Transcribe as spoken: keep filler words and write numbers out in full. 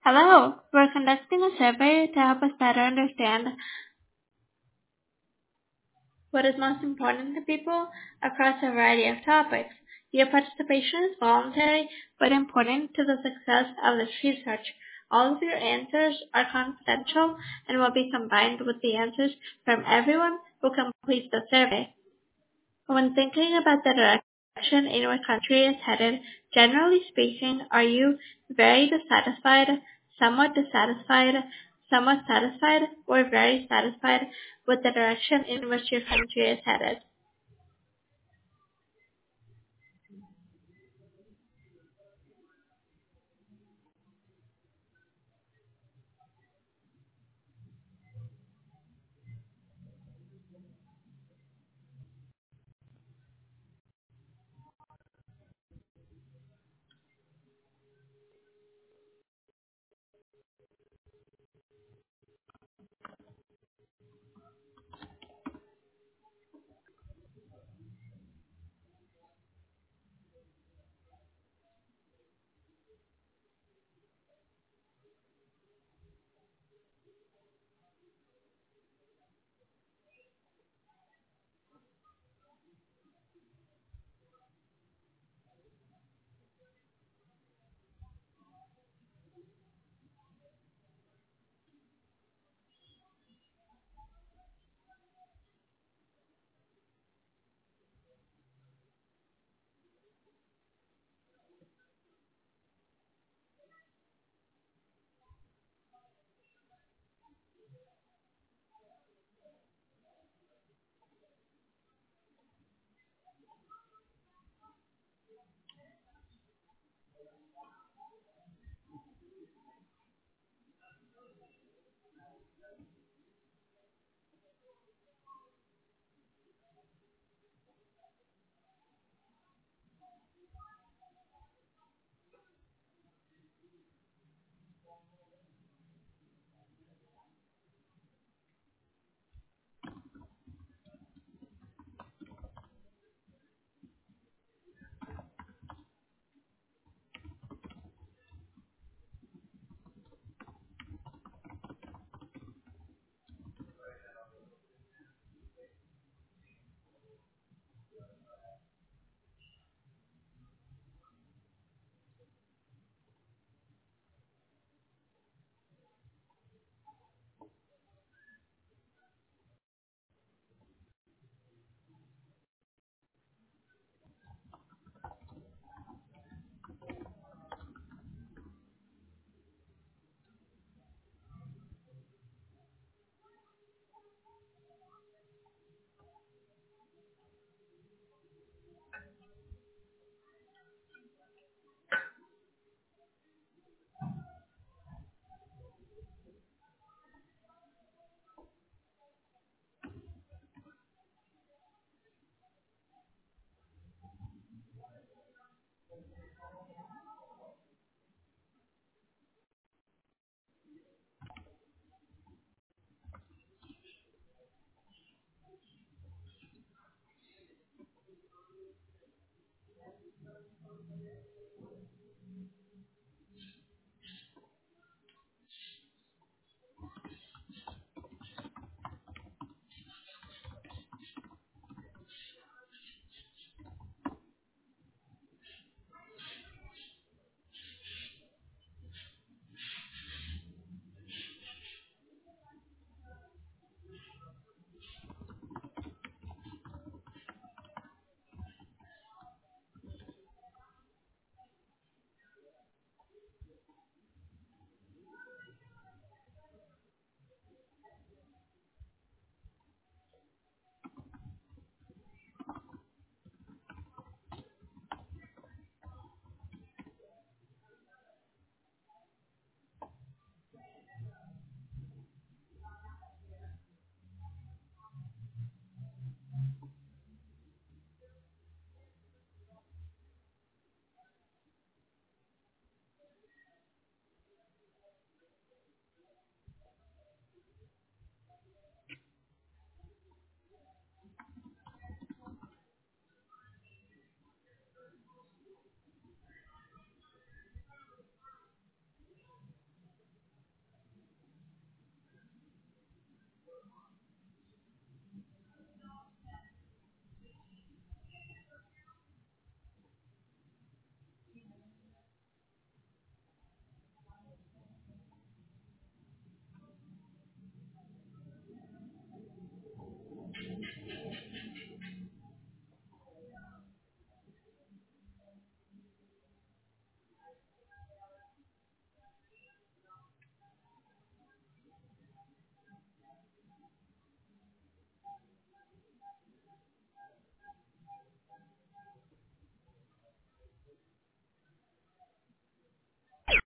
Hello, we're conducting a survey to help us better understand what is most important to people across a variety of topics. Your participation is voluntary but important to the success of this research. All of your answers are confidential and will be combined with the answers from everyone who completes the survey. When thinking about the direction in which country is headed, generally speaking, are you very dissatisfied, somewhat dissatisfied, somewhat satisfied, or very satisfied with the direction in which your country is headed?